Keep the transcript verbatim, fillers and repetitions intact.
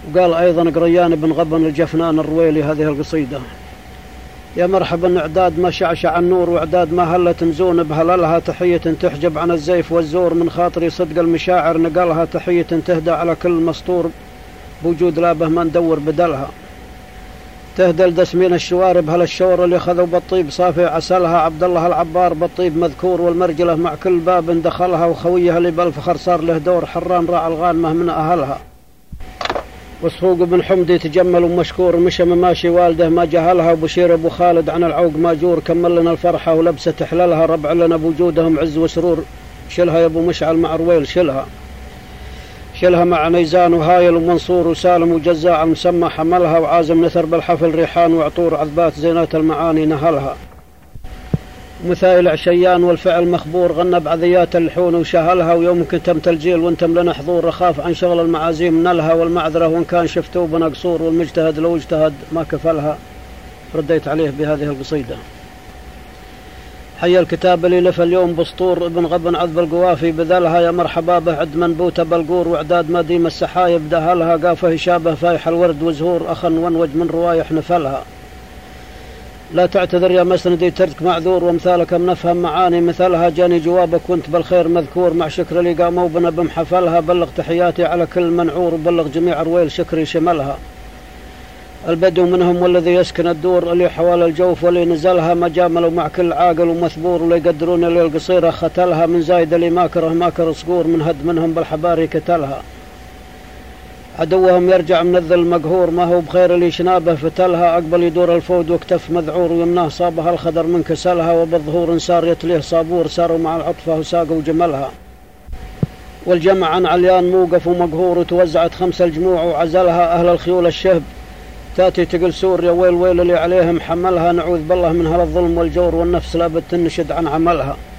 وقال أيضا قريان بن غبن الجفنان الرويلي هذه القصيدة: يا مرحبا إعداد ما شعشع النور، وإعداد ما هلت مزون بهللها، تحية تحجب عن الزيف والزور، من خاطري صدق المشاعر نقلها، تحية تهدى على كل مسطور بوجود لابه ما ندور بدلها، تهدى لدسمين الشوارب هل الشور اللي خذوا بالطيب صافي عسلها، عبد الله العبار بالطيب مذكور، والمرجلة مع كل باب دخلها، وخويها اللي بالفخر صار له دور، حران راع الغانمة من أهلها، وصفوق بن حمدي تجمل ومشكور، مشى ماشي والده ما جهلها، وبشير ابو خالد عن العوق ماجور، كمل لنا الفرحة ولبسة تحللها، ربع لنا بوجودهم عز وسرور، شلها يا ابو مشعل مع رويل، شلها شلها مع ميزان وهايل ومنصور وسالم وجزاع المسمى حملها، وعازم نثر بالحفل ريحان وعطور، عذبات زينات المعاني نهلها، مثايل عشيان والفعل مخبور، غنى بعذيات اللحون وشهلها، ويوم كنتم تلجيل وانتم لنا حضور، رخاف عن شغل المعازيم نلها، والمعذرة وان كان شفتوا بنا قصور، والمجتهد لو اجتهد ما كفلها، رديت عليه بهذه القصيدة. حي الكتاب اللي لف اليوم بسطور، ابن غبن عذب القوافي بذلها، يا مرحبا به عد منبوته بالقور، واعداد ما ديم السحايب دهلها، قافه شابه فايح الورد وزهور، أخا ونوج من روايح نفلها، لا تعتذر يا مسندي ترك معذور، وامثالك منفهم معاني مثلها، جاني جوابك وانت بالخير مذكور، مع شكر اللي قاموا بنا بمحفلها، بلغ تحياتي على كل منعور، وبلغ جميع رويل شكري شملها، البدو منهم والذي يسكن الدور، اللي حوال الجوف واللي نزلها، مجامل ومع كل عاقل ومثبور، واللي يقدرون اللي القصيرة ختلها، من زايد اللي ماكره ماكر صقور، من هد منهم بالحباري كتلها، عدوهم يرجع من الذل المقهور، ما هو بخير اللي شنابه فتلها، أقبل يدور الفود واكتف مذعور، ويمناه صابها الخضر من كسلها، وبالظهور صار يتليه صابور، ساروا مع العطفة وساقوا جملها، والجمع عن عليان موقف ومقهور، وتوزعت خمس الجموع وعزلها، أهل الخيول الشهب تاتي تقل سور، يا ويل ويل اللي عليهم حملها، نعوذ بالله من هذا الظلم والجور، والنفس لابد تنشد عن عملها.